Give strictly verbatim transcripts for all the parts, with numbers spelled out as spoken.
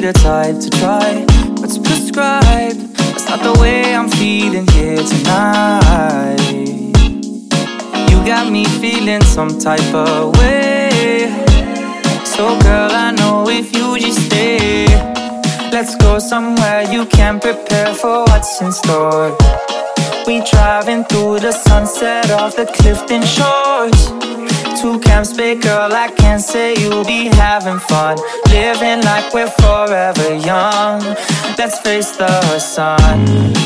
be the type to try what's prescribed. That's not the way I'm feeling here tonight. You got me feeling some type of way. So girl, I know if you just stay, let's go somewhere you can prepare for what's in store. We driving through the sunset off the Clifton Shores. Two camps, big girl, I can say you'll be having fun, living like we're forever young. Let's face the sun.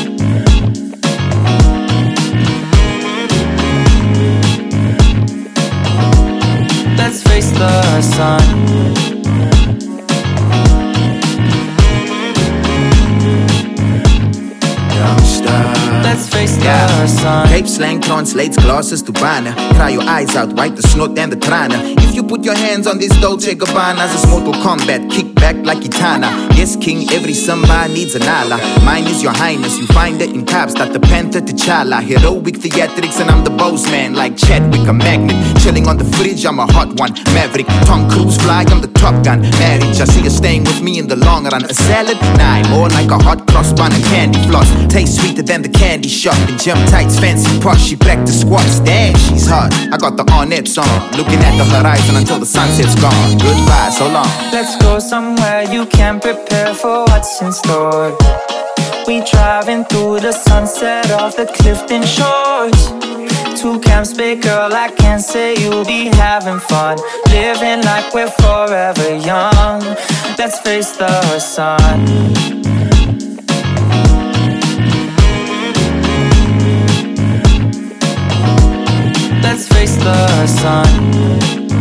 Let's face the sun. Let's face yeah. the sun. Cape slang translates glasses to bana. Cry your eyes out, wipe the snot and the trana. If you put your hands on these Dolce Gabbanas, it's Mortal Kombat, kick back like Kitana. Yes, king, every Simba needs an Allah. Mine is your highness, you find it in caps, like the Panther T'Challa. Heroic theatrics and I'm the boss man, like Chadwick, a magnet. Chilling on the fridge, I'm a hot one. Maverick, Tom Cruise fly, I'm the Top Gun. Marriage, I see you staying with me in the long run. A salad? Nah, more like a hot cross bun and candy floss. Tastes sweeter than the candy shop. In gym tights, fancy posh, she practice squats. Damn, she's hot. I got the on-net song, looking at the horizon until the sunset's gone. Goodbye, so long. Let's go somewhere you can prepare for what's in store. We driving through the sunset off the Clifton Shores. Two camps, big girl, I can say you'll be having fun, living like we're forever young. Let's face the sun. Let's face the sun.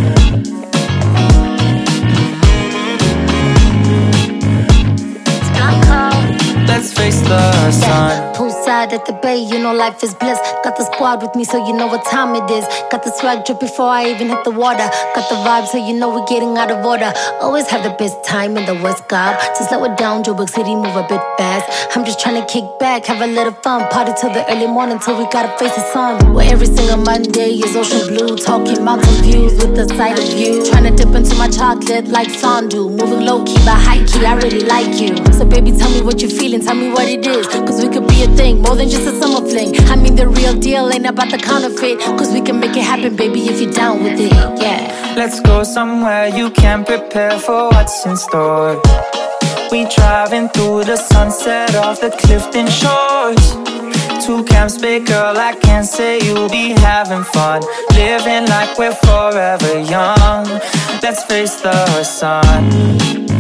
Let's face the sun. Poolside at the bay, you know life is bliss. Got the squad with me, so you know what time it is. Got the swag drip before I even hit the water. Got the vibe, so you know we're getting out of order. Always have the best time in the West Gob. To slow it down, Joburg City move a bit fast. I'm just trying to kick back, have a little fun. Party till the early morning, till we gotta face the sun. Where every single Monday is ocean blue. Talking mountain views with the sight of you. Trying to dip into my chocolate like fondue. Moving low key, but high key, I really like you. So baby, tell me what you're feeling, tell me what it is. Cause we could be a thing, more than just a summer fling. I mean the real deal, ain't about the counterfeit. Cause we can make it happen, baby, if you're down with it, yeah. Let's go somewhere you can prepare for what's in store. We driving through the sunset off the Clifton Shores. Two camps, big girl, I can say you'll be having fun, living like we're forever young. Let's face the sun.